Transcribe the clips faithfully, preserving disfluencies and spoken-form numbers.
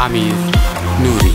امیر نوری.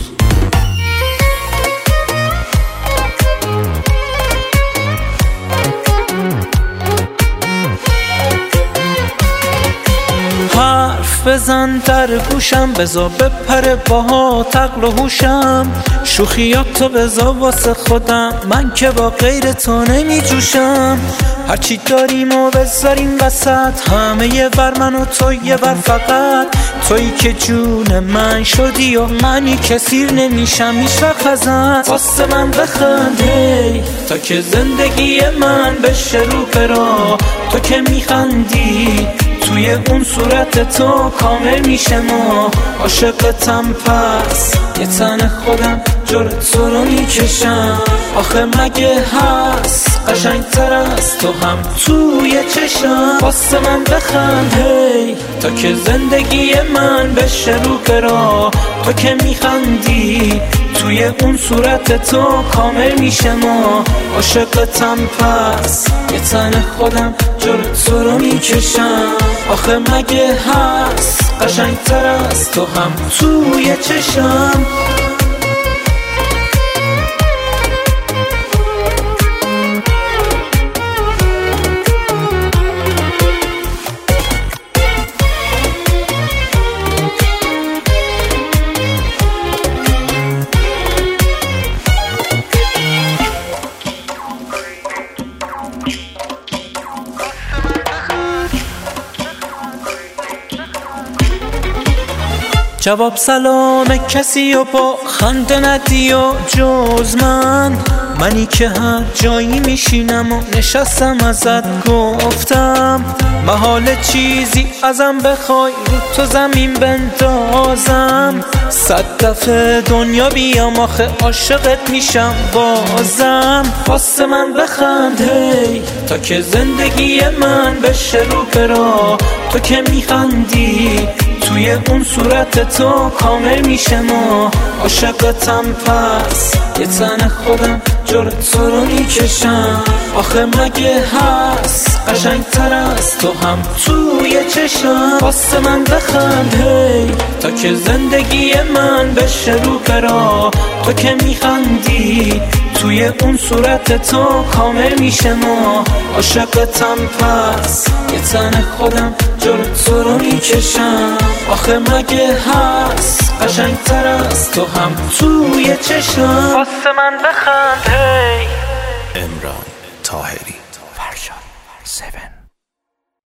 حرف بزن در گوشم، بزا بپره باها عقل و هوشم. شوخیاتو بزا واسه خودم، من که با غیر تو نمی جوشم. هرچی داریم و بذاریم وسط، همه یه بر من و تو یه بر فقط. تویی که جون من شدی و منی که سیر نمیشم هیچ وقت ازت. واسه من بخند هی تا که زندگی من بشه رو به راه. تو که میخندی توی اون صورت تو کامل میشه ما. عاشقتم پس یه تن خودم جرأت تو رو میکشم. آخه مگه هست قشنگتر از تو هم توی چشم. واسه من بخند هی تا که زندگی من بشه رو به راه. تو که میخندی توی اون صورت تو کامل میشه ما. عاشقتم پس یه تن خودم جرأت تو رو میکشم. آخه مگه هست قشنگتر از تو هم توی چشم. جواب سلام کسی و با خنده ندی و جز من. منی که هر جایی میشینم و نشستم ازت گفتم. محال چیزی ازم بخوای رو تو زمین بندازم. صد دفعه دنیا بیام آخه عاشقت میشم بازم. واسه من بخند هی تا که زندگی من بشه رو به راه. تو که میخندی توی اون صورت تو کامل میشه ما. عاشقتم پس یه تن خودم جرأت تو رو میکشم. آخه مگه هست قشنگتر از تو هم توی چشم. واسه من بخند هی تا که زندگی من بشه رو به راه. تو که میخندی توی اون صورت تو کامل میشه ما. عاشقتم پس یه تن خودم جرأت تو رو میکشم. آخه مگه هست قشنگتر از تو هم توی چشم. واسه من بخند هی. امران طاهری، فرشاد هفت